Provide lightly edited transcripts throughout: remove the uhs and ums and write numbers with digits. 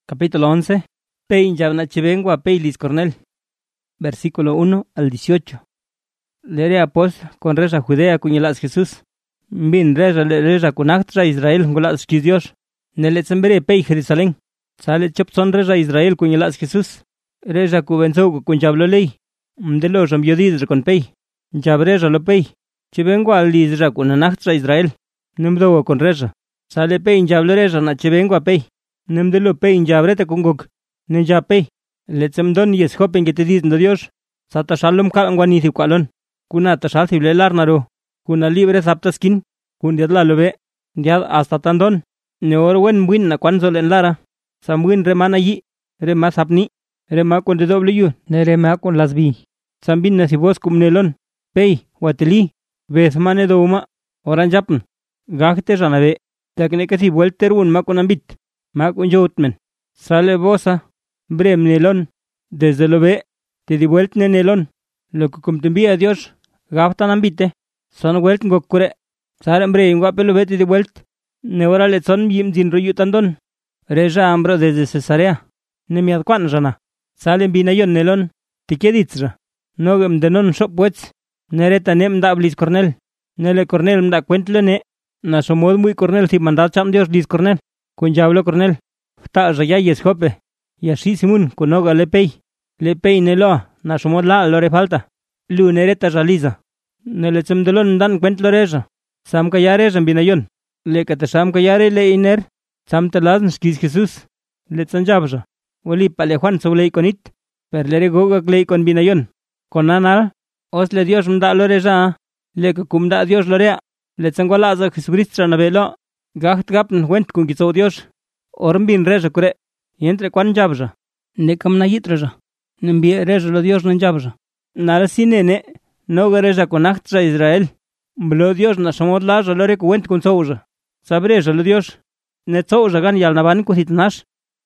Capítulo 11. Pei yabna chivengo a Pei Lis Cornel. Versículo 1 al 18. Lere apos con reza Judea cuñelas Jesús. Bin reza kunachtra Israel gulas Dios. Neletzembere Pei Jerusalén. Sale chopson reza Israel cuñelas Jesús. Reza cubenzo cunchablo ley. Mdelo rambiodid con Pei. Jabreza lo Pei. Chivengo al Lisra kunachtra Israel. Numdo con reza. Sale Pei yablo reza na chivengo a Pei. Nemdelo Pei jabrete kungok. Neja Pei. Letzemdon yes hopen que te dicen Dios. Sata shalom kalangwani kwalon. Kuna tashal tiblelar naro. Kuna libre saptaskin. Kun diadla lobe. Diad hasta tandon. Neorwen win na kwanzol en lara. Samwin remana yi. Rema sapni. Rema con W. Nerema con las bi. Sambin nasibos kumnelon. Pei. Wateli. Besmane douma. Oranjapn. Gagte ranabe. Teknekasi vuelterun ma con ambit. Ma con jotmen. Sale bosa. Brem nelon. Desde lo ve. Te di vuelta nelon. Lo que como te envía Dios. Gaftan ambite. Son vuelta gokure. Saren bre ingwapelo vete di vuelta. Neora le son yim zin royutandon. Reja ambro desde Cesarea. Nemiad kwan rana. Salen binayon nelon. Tikeditra. Nogem denon shop wets. Nereta nem da Lis Cornel. Nele Cornel mda cuentlene. Na somod muy Cornel si mandad cham Dios Lis Cornel. Kun jablo Cornel. Ta rayayes jope. Y así Simón conoga lepei nelo, na somod la lore falta. Lu nereta realiza. Nele chemdelon dan cuent loreza. Sam kayare binayon. Le kate sam kayare le iner. Sam telas skis Jesús. Le tsanjabza. Wali pale Juan soulei conit. Per le goga glei con binayon. Con anal. Os le Dios mda loreza. Le que kumda Dios lorea. Le tsangwalaza Jesucristo nabelo. Gacht gapn went kun gizo Dios. Ormbin reza kure. Y entre cuan jabza. Ne kamna yitraza. Nembie reza lo Dios nan jabza. Nara sinene. No gareza con achtra Israel. Blo Dios na somod la lore kuent kun souza. Sabreza lo Dios. Ne souza gan yal naban kuhitnash.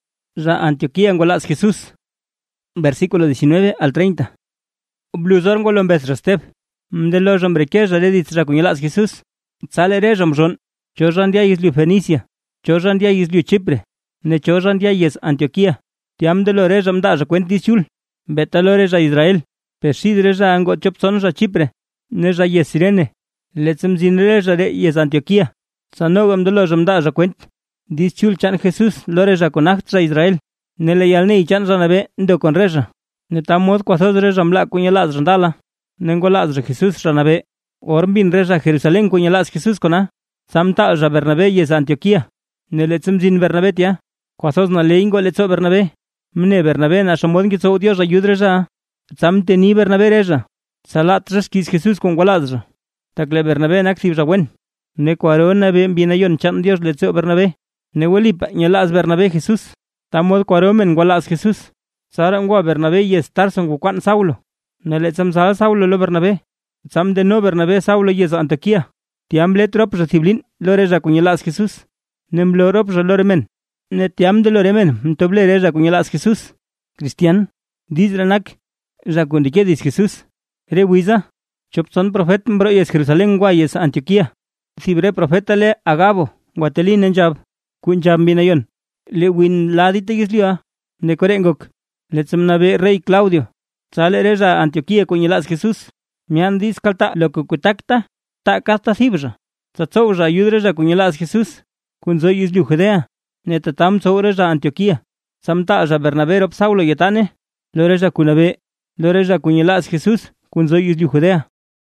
Ra Antioquía angolas Jesús. Versículo 19 al 30. Bluzor ngolon besrasteb. Mdelo jambreque le ditra kunyelas Jesús. Sale rejamjon. Chorrandia islu Fenicia. Chorrandia islu Chipre. Ne chorrandia yes Antioquía. Tiam de lo rejam da cuent disul. Betalo reja Israel. Pesid reja ango chopson ra Chipre. Ne ra yes Sirene. Letzem zin reja re yes Antioquía. Sanogam de lo jam da cuent. Disul chan Jesús lo reja con achtra Israel. Ne le yalne chan ranabe ndo con reja. Ne tamod quasos rejam la kunyelas randala. Nengolas Jesús ranabe. Ormbin reja Jerusalén kunyelas Jesús kona. Samta ra Bernabé yes Antioquía. Ne letzem zin Bernabé tia. Quasos na leingo letzo Bernabé. Mne Bernabé na somod ngitzo Dios ayudreja. Samte ni Bernabé reja. Salat reskis Jesús con gualadra. Takle Bernabé naktiv rawen. Ne cuarona ben binayon chan Dios letzo Bernabé. Ne welipa nyelas Bernabé Jesús. Tamod cuaromen gualas Jesús. Sarangwa Bernabé yes Tarson guan Saulo. Ne letzam sal Saulo lo Bernabé. Sam de no Bernabé Saulo yes Antioquía. Tiam letrop reciblin loreja kunyelas Jesús. Nemblorop loremen. Netiam de loremen, mtoble reja kunyelas Jesús. Cristian, dizranak, jacundike Jesús. Rewiza, chopson profet mbroyes Jerusalén guayes Antioquía. Cibre profetale Agabo, guatelin enjab, kunjab binayon. Le win ladite gislioa, nekorengok. Letzemnabe rey Claudio. Sale reja Antioquía kunyelas Jesús. Mian discalta lo cucutakta, ta casta cibra. Tatzouja yudreja kunyelas Jesús. Kunzoy islu Judea. Netatam soureja Antioquía. Samta ja Bernabé rop Saulo yetane. Loreja kunabe. Loreja kunyelas Jesús. Kunzoy islu Judea.